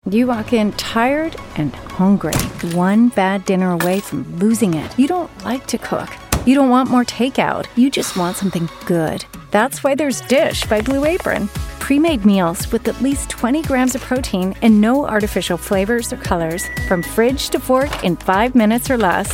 You walk in tired and hungry, one bad dinner away from losing it. You don't like to cook. You don't want more takeout. You just want something good. That's why there's Dish by Blue Apron. Pre-made meals with at least 20 grams of protein and no artificial flavors or colors. From fridge to fork in 5 minutes or less.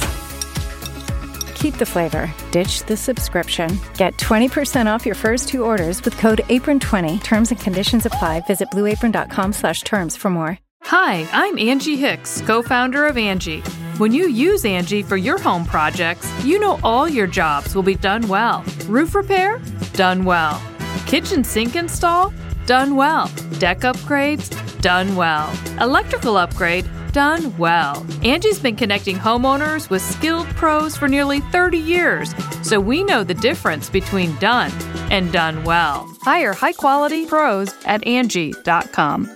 Keep the flavor. Ditch the subscription. Get 20% off your first 2 orders with code APRON20. Terms and conditions apply. Visit blueapron.com/terms for more. Hi, I'm Angie Hicks, co-founder of Angie. When you use Angie for your home projects, you know all your jobs will be done well. Roof repair? Done well. Kitchen sink install? Done well. Deck upgrades? Done well. Electrical upgrade? Done well. Angie's been connecting homeowners with skilled pros for nearly 30 years, so we know the difference between done and done well. Hire high-quality pros at Angie.com.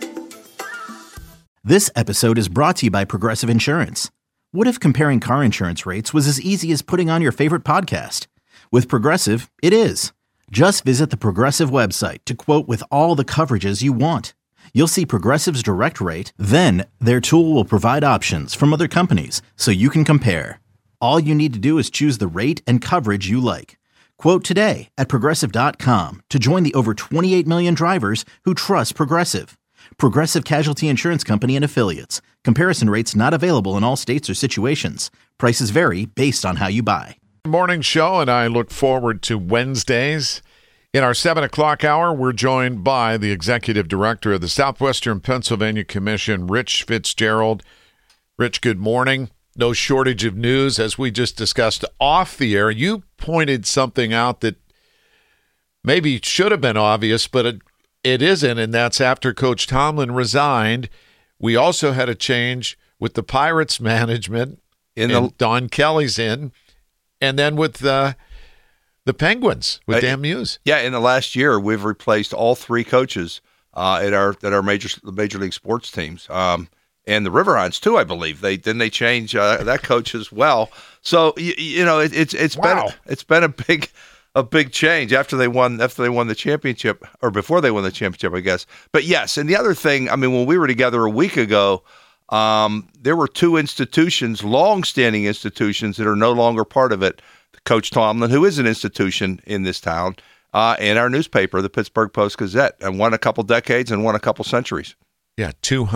This episode is brought to you by Progressive Insurance. What if comparing car insurance rates was as easy as putting on your favorite podcast? With Progressive, it is. Just visit the Progressive website to quote with all the coverages you want. You'll see Progressive's direct rate, then their tool will provide options from other companies so you can compare. All you need to do is choose the rate and coverage you like. Quote today at Progressive.com to join the over 28 million drivers who trust Progressive. Progressive Casualty Insurance Company and Affiliates. Comparison rates not available in all states or situations. Prices vary based on how you buy. Morning show, and I look forward to Wednesdays. In our 7 o'clock hour, we're joined by the Executive Director of the Southwestern Pennsylvania Commission, Rich Fitzgerald. Rich, good morning. No shortage of news, as we just discussed off the air. You pointed something out that maybe should have been obvious, but it isn't, and that's after Coach Tomlin resigned. We also had a change with the Pirates management, and Don Kelly's in, and then with the Penguins with Dan Muse. Yeah, in the last year, we've replaced all 3 coaches at our major league sports teams, and the Riverhounds too. I believe they change that coach as well. So it's been a big change after they won the championship, or before they won the championship, I guess. But yes, and the other thing, I mean, when we were together a week ago, there were 2 institutions, long-standing institutions, that are no longer part of it. Coach Tomlin, who is an institution in this town, and our newspaper, the Pittsburgh Post-Gazette, and one a couple decades and one a couple centuries. Yeah,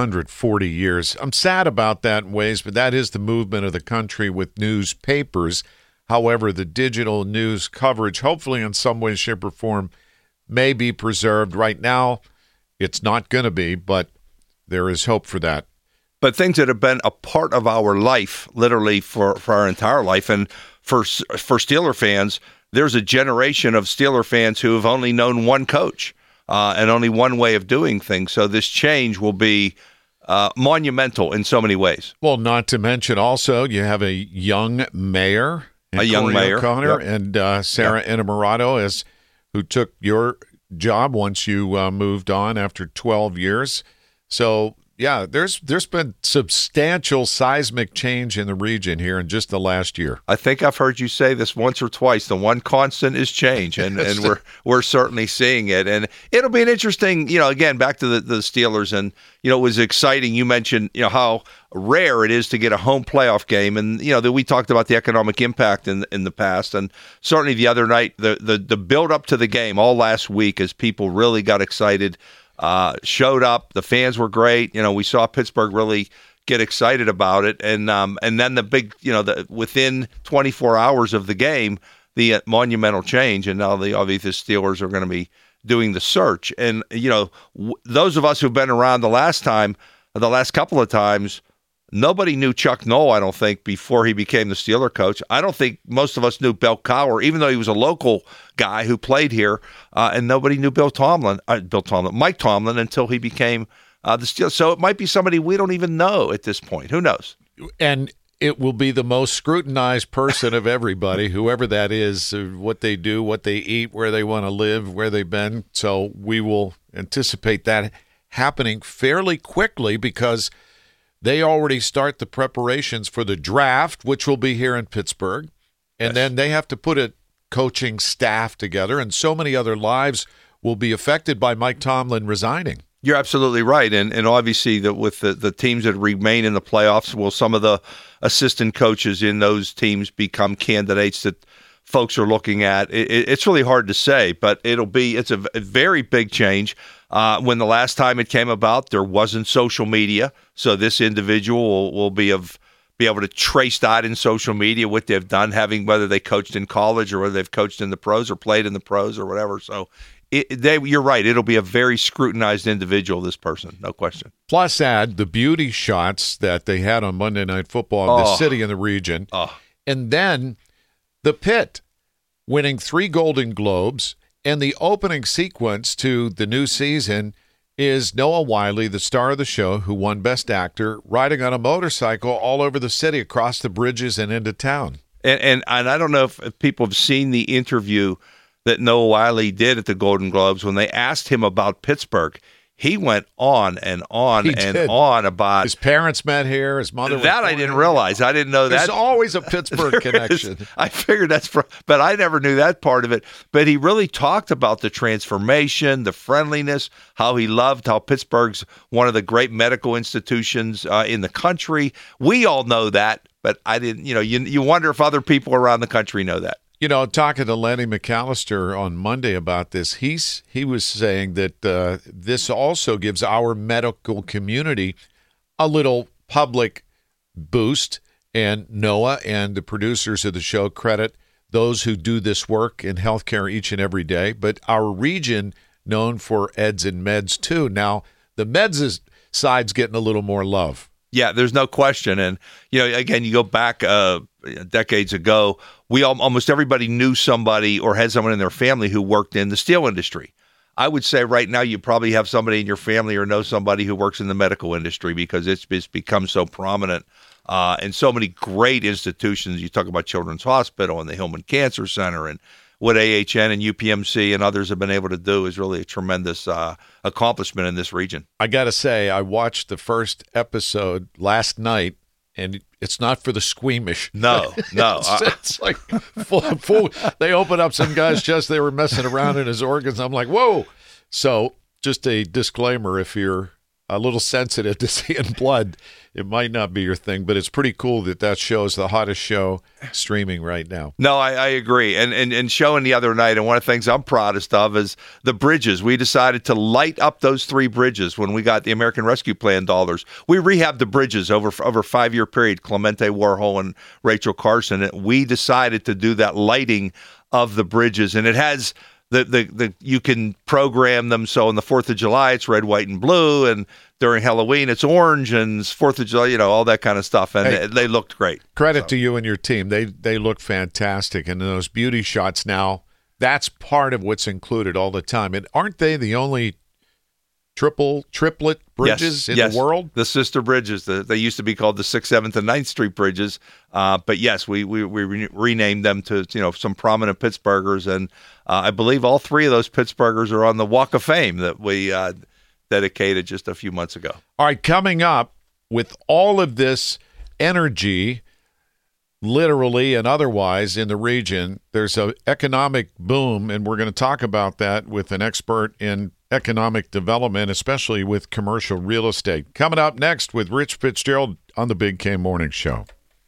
240 years. I'm sad about that in ways, but that is the movement of the country with newspapers. However, the digital news coverage, hopefully in some way, shape, or form, may be preserved. Right now, it's not going to be, but there is hope for that. But things that have been a part of our life, literally for our entire life, and for Steeler fans, there's a generation of Steeler fans who have only known one coach and only one way of doing things. So this change will be monumental in so many ways. Well, not to mention also you have a young mayor. A young mayor. O'Connor, yep. And Sarah Innamorato, who took your job once you moved on after 12 years. So, yeah, there's been substantial seismic change in the region here in just the last year. I think I've heard you say this once or twice. The one constant is change, and we're certainly seeing it. And it'll be an interesting, again, back to the Steelers, and, it was exciting. You mentioned, how rare it is to get a home playoff game, and, that we talked about the economic impact in the past, and certainly the other night, the build up to the game all last week as people really got excited. Showed up. The fans were great. We saw Pittsburgh really get excited about it, and then the big, within 24 hours of the game, the monumental change, and now the obvious Steelers are going to be doing the search. And those of us who've been around the last couple of times, nobody knew Chuck Noll, I don't think, before he became the Steeler coach. I don't think most of us knew Bill Cowher, even though he was a local guy who played here, and nobody knew Mike Tomlin, until he became the Steelers. So it might be somebody we don't even know at this point. Who knows? And it will be the most scrutinized person of everybody, whoever that is, what they do, what they eat, where they want to live, where they've been. So we will anticipate that happening fairly quickly, because they already start the preparations for the draft, which will be here in Pittsburgh. And then they have to put a coaching staff together, and so many other lives will be affected by Mike Tomlin resigning. You're absolutely right. And obviously with the teams that remain in the playoffs, will some of the assistant coaches in those teams become candidates that folks are looking at? It's really hard to say, but it's a very big change. When the last time it came about, there wasn't social media. So this individual will be able to trace that in social media, what they've done, whether they coached in college or whether they've coached in the pros or played in the pros or whatever. So you're right. It'll be a very scrutinized individual, this person, no question. Plus add the beauty shots that they had on Monday Night Football of the city and the region. And then the Pit winning 3 Golden Globes. And the opening sequence to the new season is Noah Wyle, the star of the show, who won Best Actor, riding on a motorcycle all over the city, across the bridges and into town. And I don't know if people have seen the interview that Noah Wyle did at the Golden Globes when they asked him about Pittsburgh. He went on and on on about his parents met here, his mother. That I didn't realize. I didn't know that. There's always a Pittsburgh connection. I figured but I never knew that part of it. But he really talked about the transformation, the friendliness, how he loved how Pittsburgh's one of the great medical institutions in the country. We all know that, but I didn't. You wonder if other people around the country know that. Talking to Lenny McAllister on Monday about this, he was saying that this also gives our medical community a little public boost, and Noah and the producers of the show credit those who do this work in healthcare each and every day, but our region known for eds and meds too. Now, the meds side's getting a little more love. Yeah, there's no question. And, again, you go back decades ago, almost everybody knew somebody or had someone in their family who worked in the steel industry. I would say right now you probably have somebody in your family or know somebody who works in the medical industry, because it's become so prominent and so many great institutions. You talk about Children's Hospital and the Hillman Cancer Center, and what AHN and UPMC and others have been able to do is really a tremendous accomplishment in this region. I got to say, I watched the first episode last night, and it's not for the squeamish. No. It's like full. They open up some guy's chest. They were messing around in his organs. I'm like, whoa. So just a disclaimer, if you're a little sensitive to seeing blood, it might not be your thing, but it's pretty cool that show is the hottest show streaming right now. No, I agree. And showing the other night, and one of the things I'm proudest of is the bridges. We decided to light up those 3 bridges when we got the American Rescue Plan dollars. We rehabbed the bridges over a 5-year period, Clemente Warhol and Rachel Carson. And we decided to do that lighting of the bridges. And it has the you can program them so on the 4th of July it's red, white, and blue, and during Halloween it's orange, and 4th of July, all that kind of stuff, and they looked great. Credit to you and your team. They look fantastic, and those beauty shots now, that's part of what's included all the time. And aren't they the only triplet bridges in the world? The sister bridges. They used to be called the 6th, 7th, and 9th Street bridges. But yes, we renamed them to some prominent Pittsburghers, and I believe all 3 of those Pittsburghers are on the Walk of Fame that we dedicated just a few months ago. All right, coming up, with all of this energy, literally and otherwise, in the region, there's an economic boom, and we're going to talk about that with an expert in economic development, especially with commercial real estate. Coming up next with Rich Fitzgerald on the Big K Morning Show.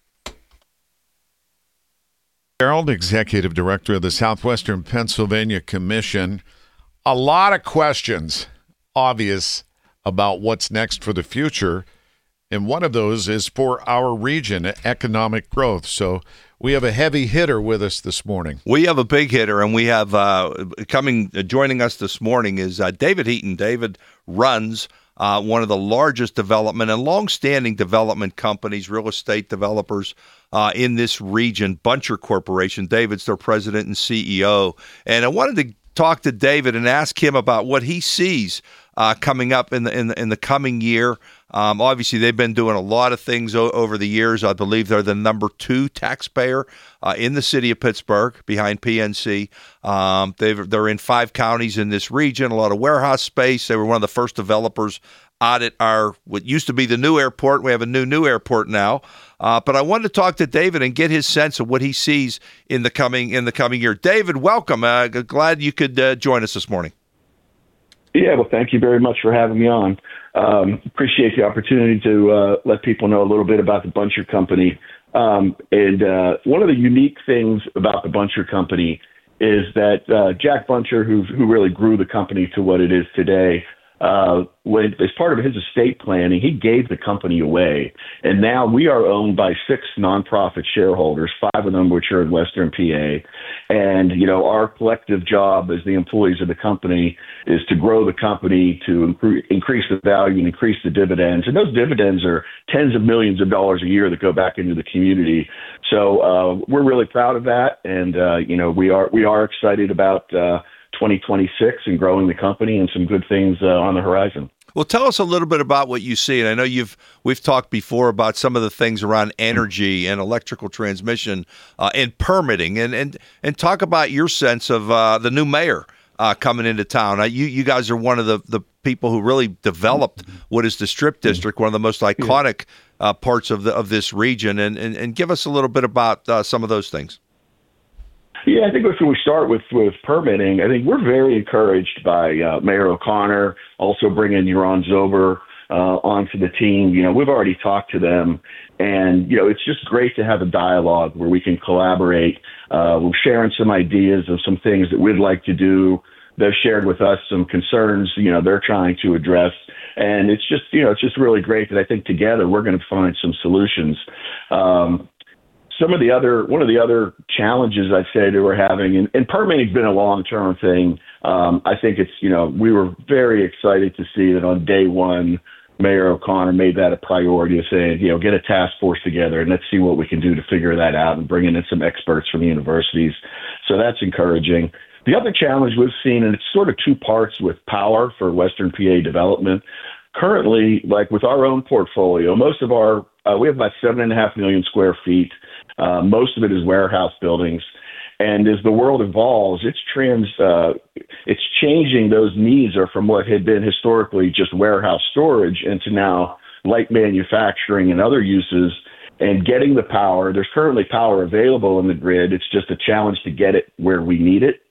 Fitzgerald, Executive Director of the Southwestern Pennsylvania Commission. A lot of questions, obvious, about what's next for the future. And one of those is for our region, economic growth. So we have a heavy hitter with us this morning. We have a big hitter, and we have joining us this morning is David Heaton. David runs one of the largest development and long-standing development companies, real estate developers in this region, Buncher Corporation. David's their president and CEO. And I wanted to talk to David and ask him about what he sees coming up in the coming year. Obviously, they've been doing a lot of things over the years. I believe they're the number 2 taxpayer in the city of Pittsburgh, behind PNC. They're in 5 counties in this region, a lot of warehouse space. They were one of the first developers out at what used to be the new airport. We have a new airport now. But I wanted to talk to David and get his sense of what he sees in the coming year. David, welcome. Glad you could join us this morning. Yeah, well, thank you very much for having me on. Appreciate the opportunity to let people know a little bit about the Buncher Company. And one of the unique things about the Buncher Company is that Jack Buncher, who really grew the company to what it is today, as part of his estate planning, he gave the company away. And now we are owned by 6 nonprofit shareholders, 5 of them which are in Western PA. And, our collective job as the employees of the company is to grow the company, to increase the value and increase the dividends. And those dividends are tens of millions of dollars a year that go back into the community. So we're really proud of that. And, we are excited about 2026 and growing the company and some good things on the horizon. Well, tell us a little bit about what you see. And I know we've talked before about some of the things around energy and electrical transmission and permitting, and talk about your sense of the new mayor coming into town. You guys are one of the people who really developed what is the Strip District, one of the most iconic parts of this region, and give us a little bit about some of those things. Yeah, I think if we start with permitting, I think we're very encouraged by Mayor O'Connor, also bringing Yaron Zober onto the team. We've already talked to them, and, it's just great to have a dialogue where we can collaborate. We're sharing some ideas of some things that we'd like to do. They've shared with us some concerns, they're trying to address. And it's just, it's just really great that I think together we're going to find some solutions. One of the other challenges I'd say that we're having, and permitting's been a long-term thing. I think it's, we were very excited to see that on day one, Mayor O'Connor made that a priority of saying, get a task force together and let's see what we can do to figure that out and bringing in some experts from the universities. So that's encouraging. The other challenge we've seen, and it's sort of 2 parts with power for Western PA development. Currently, like with our own portfolio, most of we have about 7.5 million square feet. Most of it is warehouse buildings. And as the world evolves, it's changing. Those needs are from what had been historically just warehouse storage into now light manufacturing and other uses, and getting the power. There's currently power available in the grid. It's just a challenge to get it where we need it.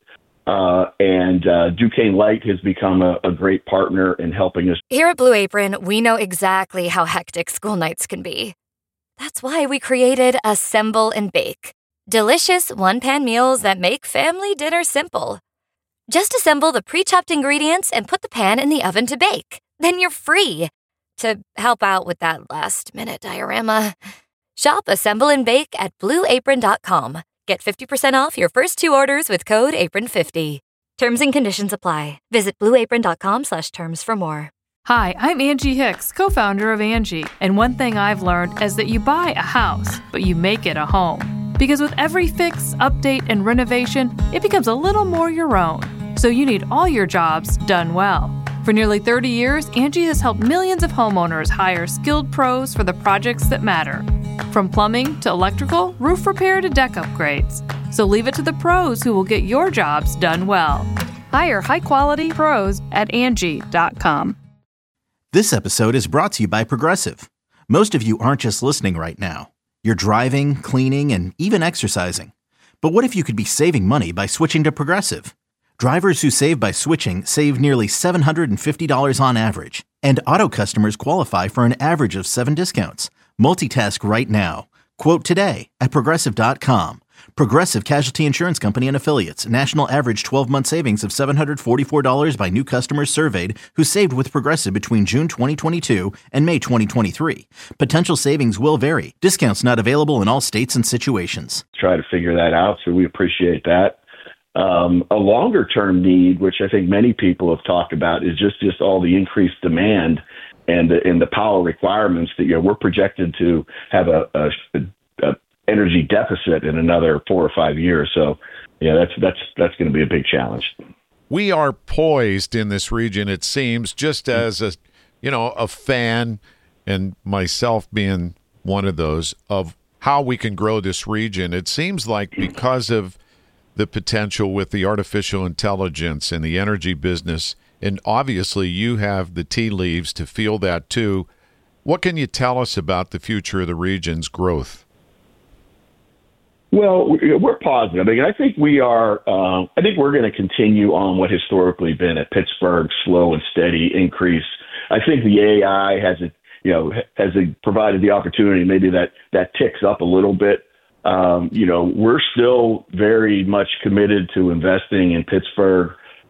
And Duquesne Light has become a great partner in helping us. Here at Blue Apron, we know exactly how hectic school nights can be. That's why we created Assemble and Bake. Delicious one-pan meals that make family dinner simple. Just assemble the pre-chopped ingredients and put the pan in the oven to bake. Then you're free to help out with that last-minute diorama. Shop Assemble and Bake at BlueApron.com. Get 50% off your first 2 orders with code APRON50. Terms and conditions apply. Visit BlueApron.com/terms for more. Hi, I'm Angie Hicks, co-founder of Angie, and one thing I've learned is that you buy a house, but you make it a home. Because with every fix, update, and renovation, it becomes a little more your own. So you need all your jobs done well. For nearly 30 years, Angie has helped millions of homeowners hire skilled pros for the projects that matter. From plumbing to electrical, roof repair to deck upgrades. So leave it to the pros who will get your jobs done well. Hire high-quality pros at Angie.com. This episode is brought to you by Progressive. Most of you aren't just listening right now. You're driving, cleaning, and even exercising. But what if you could be saving money by switching to Progressive? Drivers who save by switching save nearly $750 on average. And auto customers qualify for an average of 7 discounts. Multitask right now. Quote today at Progressive.com. Progressive Casualty Insurance Company and Affiliates. National average 12-month savings of $744 by new customers surveyed who saved with Progressive between June 2022 and May 2023. Potential savings will vary. Discounts not available in all states and situations. Try to figure that out, so we appreciate that. A longer-term need, which I think many people have talked about, is just all the increased demand and the power requirements that we're projected to have a energy deficit in another 4 or 5 years. So, that's going to be a big challenge. We are poised in this region, it seems, just as a fan, and myself being one of those, of how we can grow this region. It seems like because of the potential with the artificial intelligence and the energy business, and obviously you have the tea leaves to feel that too. What can you tell us about the future of the region's growth? Well, we're positive. I think we are. I think we're going to continue on what historically been at Pittsburgh slow and steady increase. I think the AI has provided the opportunity maybe that ticks up a little bit. We're still very much committed to investing in Pittsburgh.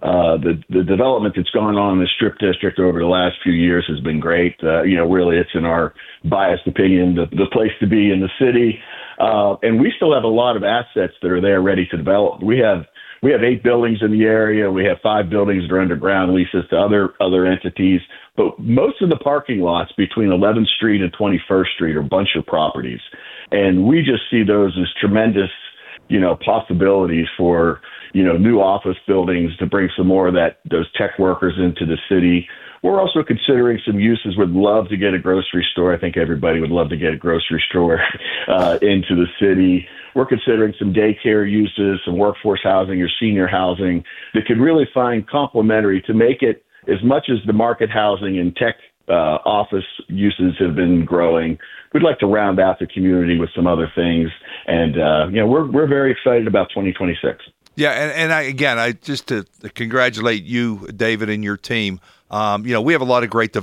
The development that's gone on in the Strip District over the last few years has been great. Really, it's in our biased opinion the place to be in the city. And we still have a lot of assets that are there ready to develop. We have 8 buildings in the area. We have 5 buildings that are under ground leases to other entities. But most of the parking lots between 11th Street and 21st Street are a bunch of properties. And we just see those as tremendous, possibilities for, new office buildings to bring some more of those tech workers into the city. We're also considering some uses. Would love to get a grocery store. I think everybody would love to get a grocery store into the city. We're considering some daycare uses, some workforce housing or senior housing that could really find complementary to make it, as much as the market housing and tech office uses have been growing, we'd like to round out the community with some other things. And, we're very excited about 2026. Yeah, and I just to congratulate you, David, and your team. We have a lot of great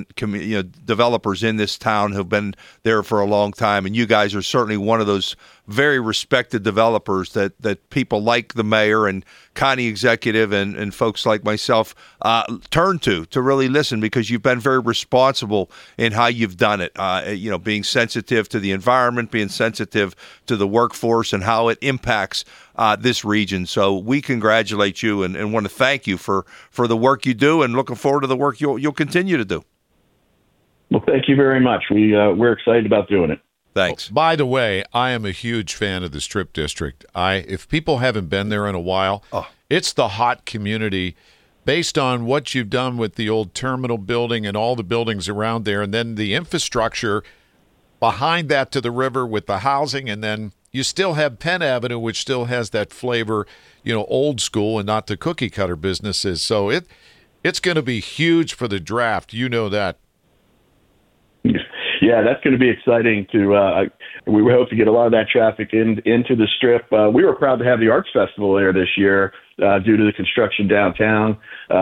developers in this town who've been there for a long time, and you guys are certainly one of those very respected developers that people like the mayor and county executive and folks like myself turn to really listen, because you've been very responsible in how you've done it. Being sensitive to the environment, being sensitive to the workforce and how it impacts this region. So we congratulate you and want to thank you for the work you do, and looking forward to the work you'll continue to do. Well, thank you very much. We're excited about doing it. Thanks. By the way, I am a huge fan of the Strip District. If people haven't been there in a while, it's the hot community based on what you've done with the old terminal building and all the buildings around there, and then the infrastructure behind that to the river with the housing, and then you still have Penn Avenue, which still has that flavor, old school and not the cookie cutter businesses. So it's going to be huge for the draft. You know that. Yeah, that's going to be exciting we hope to get a lot of that traffic into the Strip. We were proud to have the Arts Festival there this year due to the construction downtown.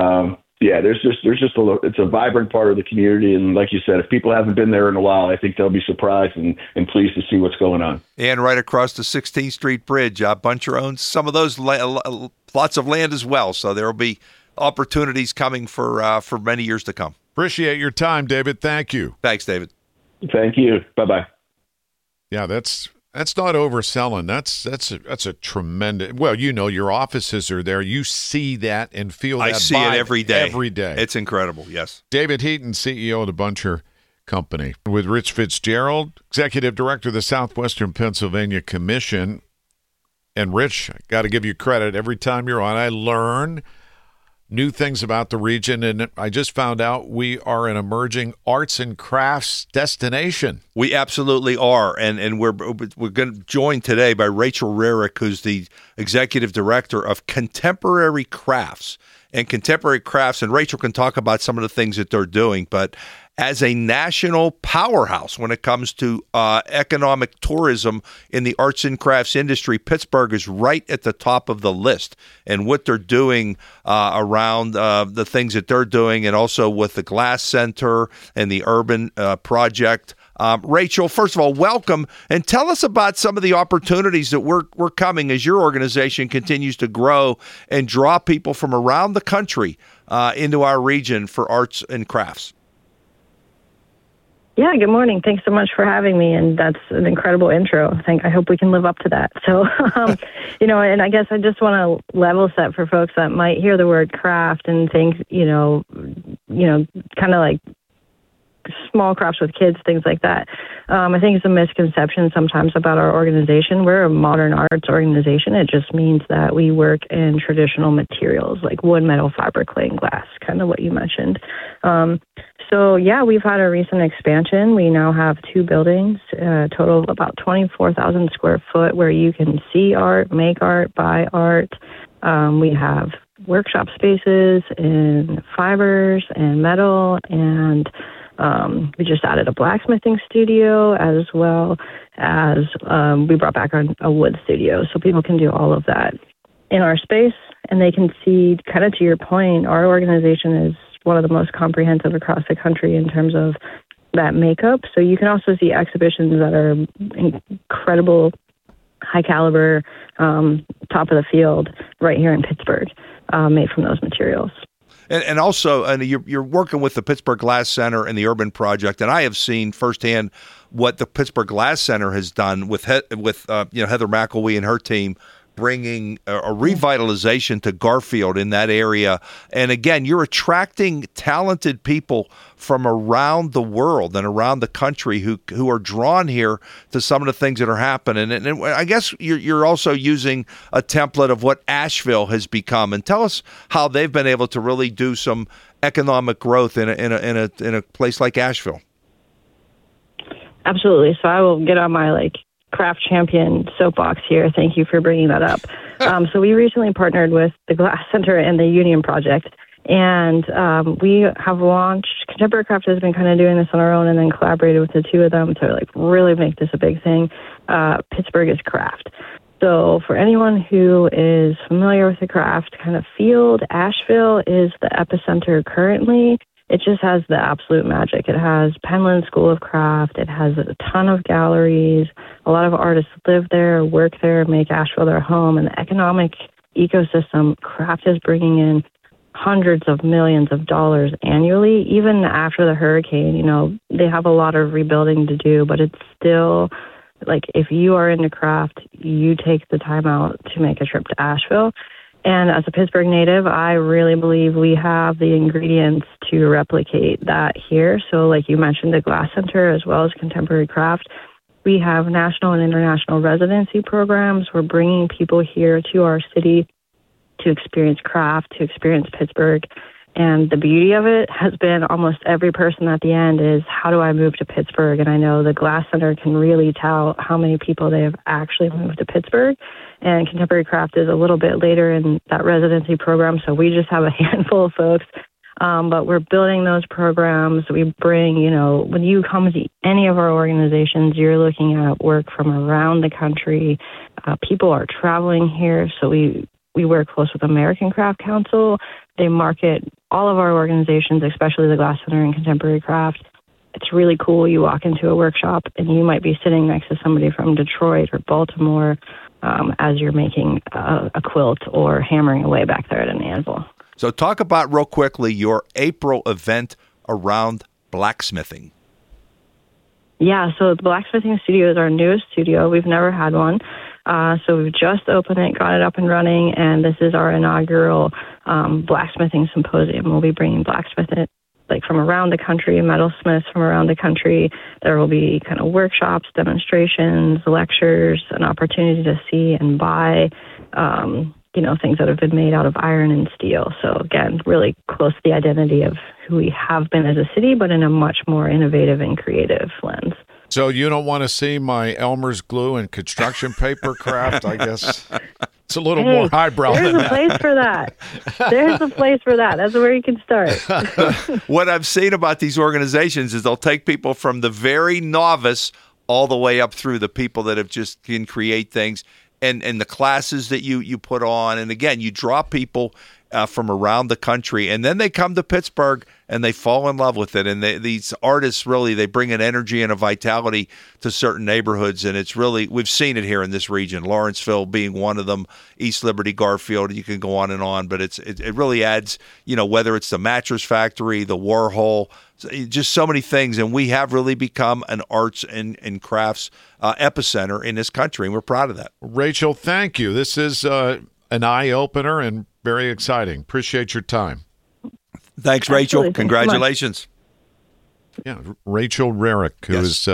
It's a vibrant part of the community. And like you said, if people haven't been there in a while, I think they'll be surprised and pleased to see what's going on. And right across the 16th Street Bridge, Buncher owns some of those lots of land as well. So there will be opportunities coming for many years to come. Appreciate your time, David. Thank you. Thanks, David. Thank you. Bye-bye. Yeah, that's not overselling. That's a tremendous. Well, your offices are there. You see that and feel that. I see it every day. Every day. It's incredible. Yes. David Heaton, CEO of the Buncher Company, with Rich Fitzgerald, Executive Director of the Southwestern Pennsylvania Commission. And Rich, I got to give you credit. Every time you're on, I learn new things about the region, and I just found out we are an emerging arts and crafts destination. We absolutely are, and we're going to join today by Rachel Rarick, who's the Executive Director of Contemporary Crafts. And Rachel can talk about some of the things that they're doing, but as a national powerhouse when it comes to economic tourism in the arts and crafts industry, Pittsburgh is right at the top of the list. And what they're doing around the things that they're doing, and also with the Glass Center and the Urban Project. Rachel, first of all, welcome, and tell us about some of the opportunities that we're coming as your organization continues to grow and draw people from around the country into our region for arts and crafts. Yeah, good morning. Thanks so much for having me, and that's an incredible intro. I hope we can live up to that. So, and I guess I just want to level set for folks that might hear the word craft and think, kind of like small crafts with kids, things like that. I think it's a misconception sometimes about our organization. We're a modern arts organization. It just means that we work in traditional materials like wood, metal, fiber, clay, and glass, kind of what you mentioned. So, we've had a recent expansion. We now have 2 buildings, total of about 24,000 square foot, where you can see art, make art, buy art. We have workshop spaces in fibers and metal and We just added a blacksmithing studio, as well as we brought back a wood studio, so people can do all of that in our space, and they can see, kind of to your point, our organization is one of the most comprehensive across the country in terms of that makeup. So you can also see exhibitions that are incredible, high caliber, top of the field right here in Pittsburgh, made from those materials. And also, you're working with the Pittsburgh Glass Center and the Urban Project, and I have seen firsthand what the Pittsburgh Glass Center has done with Heather McElwee and her team, bringing a revitalization to Garfield in that area. And again, you're attracting talented people from around the world and around the country who are drawn here to some of the things that are happening. And I guess you're also using a template of what Asheville has become. And tell us how they've been able to really do some economic growth in a place like Asheville. Absolutely. So I will get on my craft champion soapbox here. Thank you for bringing that up. So we recently partnered with the Glass Center and the Union Project, and we have launched, Contemporary Craft has been kind of doing this on our own and then collaborated with the two of them to really make this a big thing. Pittsburgh is Craft. So for anyone who is familiar with the craft kind of field, Asheville is the epicenter currently. It just has the absolute magic. It has Penland School of Craft. It has a ton of galleries. A lot of artists live there, work there, make Asheville their home. And the economic ecosystem, craft is bringing in hundreds of millions of dollars annually. Even after the hurricane, they have a lot of rebuilding to do, but it's still, if you are into craft, you take the time out to make a trip to Asheville. And as a Pittsburgh native, I really believe we have the ingredients to replicate that here. So like you mentioned, the Glass Center as well as Contemporary Craft, we have national and international residency programs. We're bringing people here to our city to experience craft, to experience Pittsburgh. And the beauty of it has been almost every person at the end is, how do I move to Pittsburgh? And I know the Glass Center can really tell how many people they have actually moved to Pittsburgh. And Contemporary Craft is a little bit later in that residency program, so we just have a handful of folks. But we're building those programs. We bring, when you come to any of our organizations, you're looking at work from around the country. People are traveling here, so we work close with American Craft Council. They market all of our organizations, especially the Glass Center and Contemporary Craft. It's really cool. You walk into a workshop and you might be sitting next to somebody from Detroit or Baltimore as you're making a quilt or hammering away back there at an anvil. So talk about real quickly your April event around blacksmithing. Yeah, so the Blacksmithing Studio is our newest studio. We've never had one. So we've just opened it, got it up and running, and this is our inaugural blacksmithing symposium. We'll be bringing blacksmiths from around the country, metalsmiths from around the country. There will be kind of workshops, demonstrations, lectures, an opportunity to see and buy, things that have been made out of iron and steel. So again, really close to the identity of who we have been as a city, but in a much more innovative and creative lens. So you don't want to see my Elmer's glue and construction paper craft, I guess. It's a little more highbrow than that. There's a place for that. There's a place for that. That's where you can start. What I've seen about these organizations is they'll take people from the very novice all the way up through the people that have just can create things, and the classes that you put on. And again, you draw people from around the country, and then they come to Pittsburgh and they fall in love with it. And these artists really, they bring an energy and a vitality to certain neighborhoods, and it's really, we've seen it here in this region, Lawrenceville being one of them, East Liberty, Garfield, you can go on, but it really adds, whether it's the Mattress Factory, the Warhol, just so many things. And we have really become an arts and crafts epicenter in this country, and we're proud of that. Rachel, thank you. This is an eye-opener and very exciting. Appreciate your time. Thanks, Rachel. Absolutely. Congratulations. Yeah, Rachel Rarick, who is,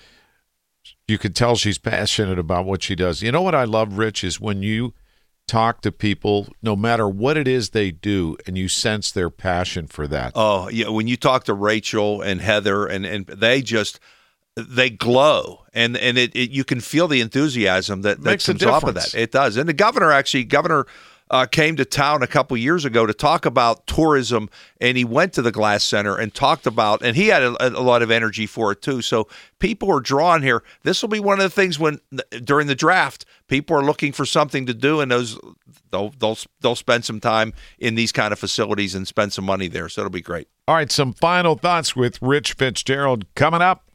you can tell she's passionate about what she does. You know what I love, Rich, is when you talk to people, no matter what it is they do, and you sense their passion for that. Oh, yeah. When you talk to Rachel and Heather, and they glow, and it you can feel the enthusiasm that Makes comes a off of difference. that. It does. And the governor came to town a couple years ago to talk about tourism, and he went to the Glass Center and talked about, and he had a lot of energy for it too. So people are drawn here. This will be one of the things when during the draft, people are looking for something to do, and they'll spend some time in these kind of facilities and spend some money there. So it'll be great. All right, some final thoughts with Rich Fitzgerald coming up.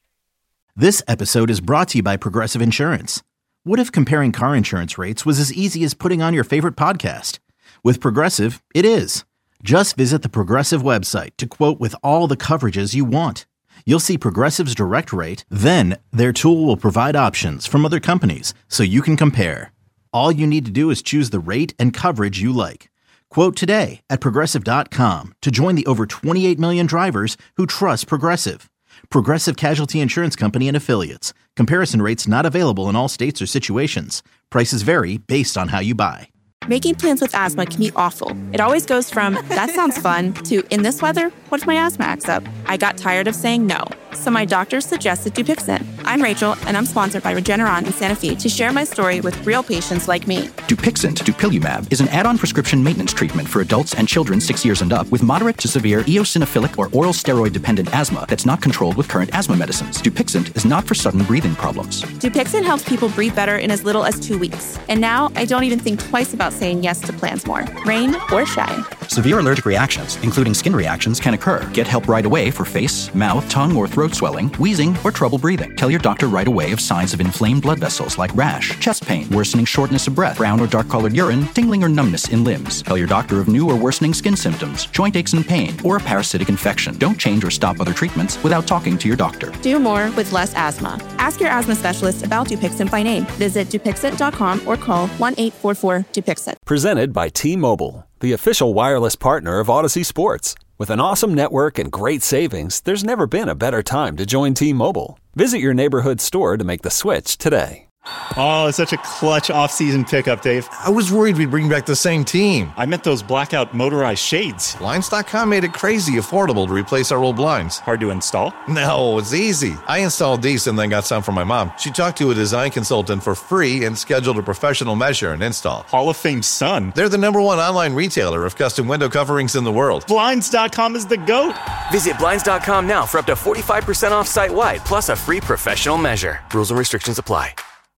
This episode is brought to you by Progressive Insurance. What if comparing car insurance rates was as easy as putting on your favorite podcast? With Progressive, it is. Just visit the Progressive website to quote with all the coverages you want. You'll see Progressive's direct rate, then their tool will provide options from other companies so you can compare. All you need to do is choose the rate and coverage you like. Quote today at Progressive.com to join the over 28 million drivers who trust Progressive. Progressive Casualty Insurance Company and Affiliates. Comparison rates not available in all states or situations. Prices vary based on how you buy. Making plans with asthma can be awful. It always goes from, that sounds fun, to, in this weather, what if my asthma acts up? I got tired of saying no, so my doctor suggested Dupixent. I'm Rachel, and I'm sponsored by Regeneron and Sanofi to share my story with real patients like me. Dupixent, dupilumab, is an add-on prescription maintenance treatment for adults and children 6 years and up with moderate to severe eosinophilic or oral steroid-dependent asthma that's not controlled with current asthma medicines. Dupixent is not for sudden breathing problems. Dupixent helps people breathe better in as little as 2 weeks. And now, I don't even think twice about saying yes to plans more, rain or shine. Severe allergic reactions, including skin reactions, can occur. Get help right away for face, mouth, tongue, or throat swelling, wheezing, or trouble breathing. Tell your doctor right away of signs of inflamed blood vessels like rash, chest pain, worsening shortness of breath, brown or dark-colored urine, tingling or numbness in limbs. Tell your doctor of new or worsening skin symptoms, joint aches and pain, or a parasitic infection. Don't change or stop other treatments without talking to your doctor. Do more with less asthma. Ask your asthma specialist about Dupixent by name. Visit Dupixent.com or call 1-844-DUPIXENT. Presented by T-Mobile, the official wireless partner of Odyssey Sports. With an awesome network and great savings, there's never been a better time to join T-Mobile. Visit your neighborhood store to make the switch today. Oh, such a clutch off-season pickup, Dave. I was worried we'd bring back the same team. I meant those blackout motorized shades. Blinds.com made it crazy affordable to replace our old blinds. Hard to install? No, it's easy. I installed these and then got some for my mom. She talked to a design consultant for free and scheduled a professional measure and install. Hall of Fame son. They're the #1 online retailer of custom window coverings in the world. Blinds.com is the GOAT. Visit Blinds.com now for up to 45% off site-wide, plus a free professional measure. Rules and restrictions apply.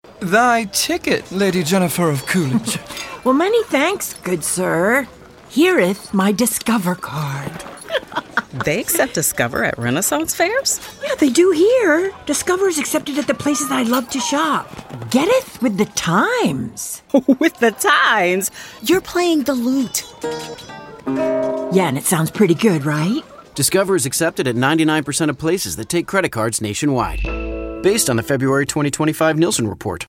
Thy ticket, Lady Jennifer of Coolidge. Well, many thanks, good sir. Here'th my Discover card. They accept Discover at Renaissance fairs? Yeah, they do here. Discover is accepted at the places I love to shop. Getteth with the times. With the times? You're playing the lute. Yeah, and it sounds pretty good, right? Discover is accepted at 99% of places that take credit cards nationwide. Based on the February 2025 Nielsen report.